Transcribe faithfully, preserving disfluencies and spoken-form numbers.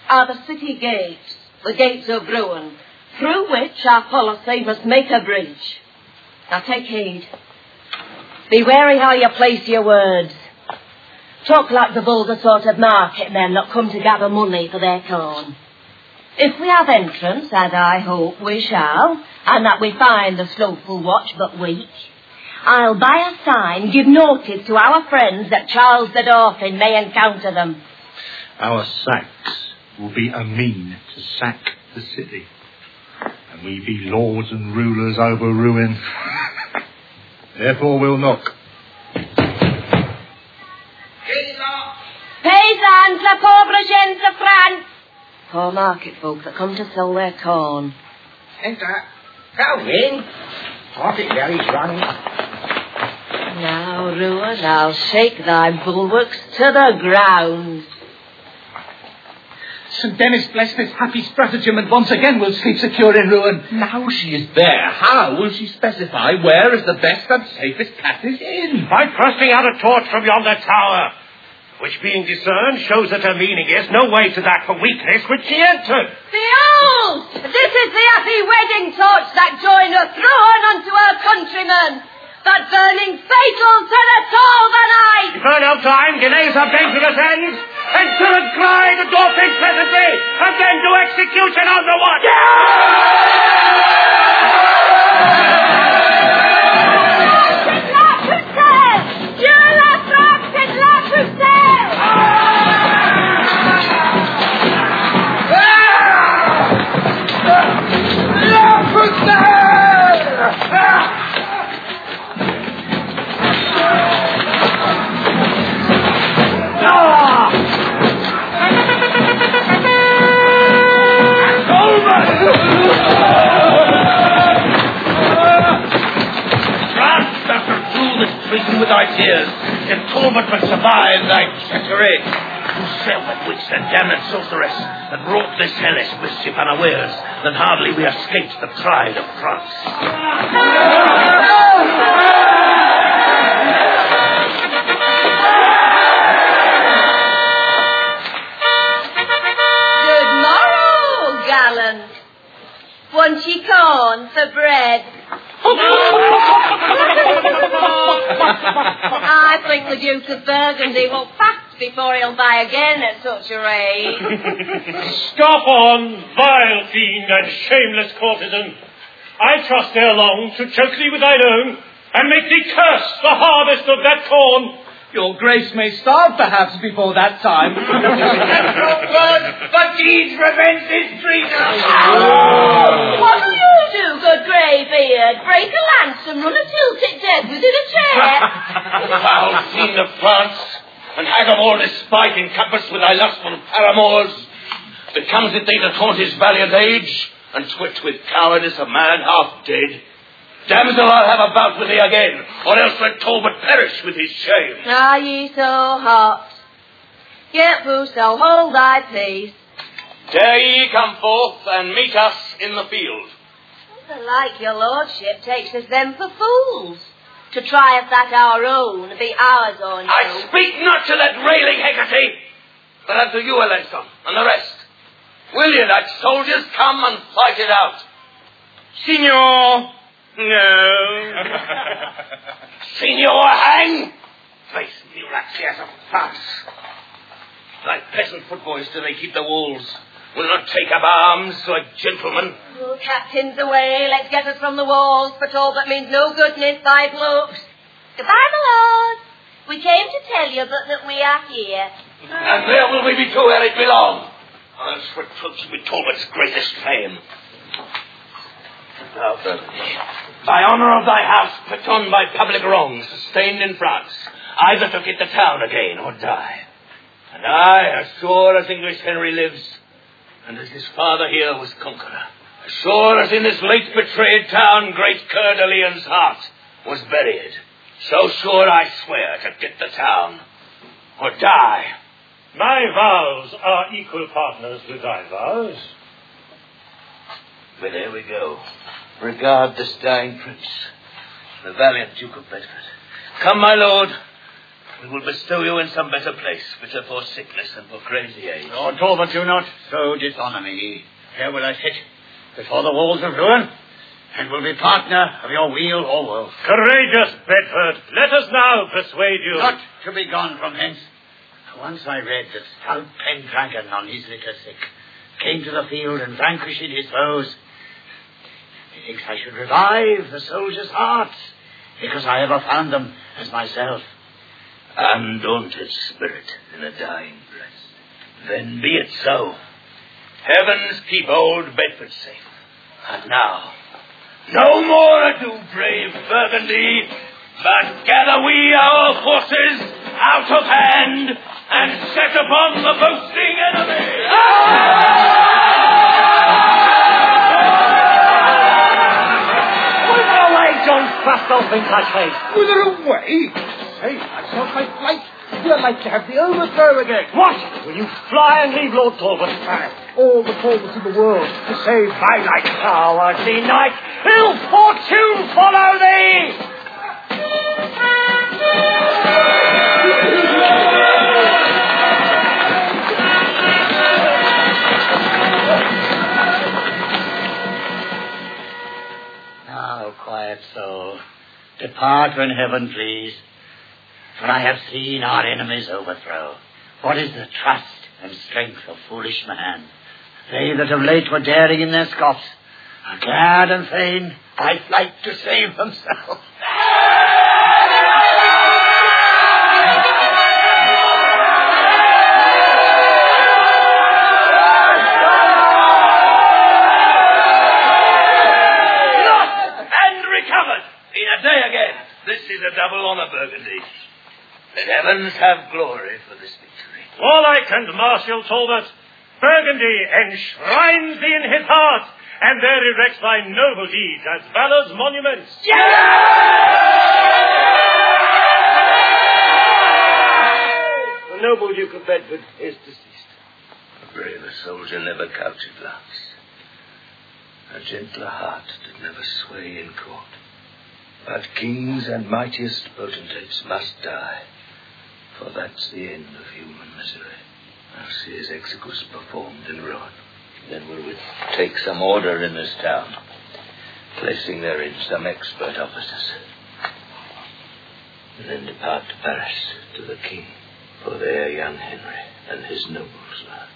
are the city gates, the gates of ruin, through which our policy must make a bridge. Now take heed. Be wary how you place your words. Talk like the vulgar sort of market men that come to gather money for their corn. If we have entrance, as I hope we shall, and that we find the slothful watch but weak, I'll by a sign give notice to our friends that Charles the Dauphin may encounter them. Our sacks will be a mean to sack the city, and we be lords and rulers over ruin. Therefore we'll knock. Paysans, la pauvre gens de France. Poor market folk that come to sell their corn. Enter. Go in. What it very drunk. Now, ruin, I'll shake thy bulwarks to the ground. Saint Denis bless this happy stratagem, and once again we'll sleep secure in ruin. Now she is there, how will she specify where is the best and safest passage in? By thrusting out a torch from yonder tower, which being discerned shows that her meaning is no way to that for weakness which she entered. Behold! This is the happy wedding torch that joineth ruin unto her countrymen, but burning fatal to the soul the night. For no time delays her dangerous ends, and to and cry the Dauphin presently, and then do execution on the watch. With thy tears, if Talbot but survive thy treachery, whoself at which the damned sorceress that wrought this hellish mischief unawares, then hardly we escaped the pride of France. Good morrow, gallant. Want ye corn for bread? I think the Duke of Burgundy will fast before he'll buy again at such a rate. Stop on, vile fiend and shameless courtesan. I trust ere long to choke thee with thine own, and make thee curse the harvest of that corn. Your grace may starve, perhaps, before that time. That's no good, but deeds revenge his treason. What do you do, good greybeard? Break a lance and run a tilted dead within a chair? Foul fiend of France, and hag of all despite encompassed with thy lustful paramours, becomes it thee to taunt his valiant age, and twit with cowardice a man half dead? Damsel, I'll have a bout with thee again, or else let Talbot perish with his shame. Are ye so hot? Yet whoso hold thy peace. Dare ye come forth and meet us in the field? The like your lordship takes us then for fools, to try if that our own be ours or no. I speak not to that railing Hecate, but unto you, Alencon, and the rest. Will ye that soldiers come and fight it out? Signor... No. Signor, hang! Face mulattias of France. Like peasant footboys do they keep the walls, will not take up arms like gentlemen. Oh, captains away, let's get us from the walls, for Talbot means no goodness by looks. Goodbye, my lord. We came to tell you but that we are here. And where will we be to where it belong? Or else reproach with Talbot's greatest fame. Now, Burgundy, by honour of thy house, put on by public wrongs, sustained in France, either to get the town again or die. And I, as sure as English Henry lives, and as his father here was conqueror, as sure as in this late betrayed town great Coeur de Lion's heart was buried, so sure I swear to get the town or die. My vows are equal partners with thy vows. But there we go. Regard this dying prince, the valiant Duke of Bedford. Come, my lord, We will bestow you in some better place, fitter for sickness and for crazy age. Lord Talbot, do not so dishonour me. Here will I sit, before the walls of ruin, and will be partner of your weal or woe. Courageous Bedford, let us now persuade you. Not to be gone from hence. Once I read that stout Pendragon on his litter sick came to the field and vanquished his foes. Methinks I should revive the soldiers' hearts, because I ever found them as myself. Undaunted spirit in a dying breast. Then be it so. Heavens keep old Bedford safe. And now, no more ado, brave Burgundy, but gather we our forces out of hand and set upon the boasting enemy. Whither away, John Fastolf in such haste? Whither away? Save myself, my flight. We're like to have the overthrow again. What? Will you fly and leave Lord Talbot? Aye, all the forwards in the world to save my life. Cowardly knight, ill fortune follow thee! Now, quiet soul, depart when heaven please. For I have seen our enemies overthrow. What is the trust and strength of foolish man? They that of late were daring in their scoffs are glad and fain by flight to save themselves. Lost and recovered in a day again. This is a double honour, Burgundy. Let heavens have glory for this victory. Warlike and martial Talbot, Burgundy enshrines thee in his heart, and there erects thy noble deeds as valour's monuments. The noble Duke of Bedford is deceased. A braver soldier never couched loves. A gentler heart did never sway in court. But kings and mightiest potentates must die, for that's the end of human misery. I'll see his execution performed in ruin. Then we will take some order in this town, placing therein some expert officers. And then depart to Paris, to the king, for there young Henry and his nobles lie.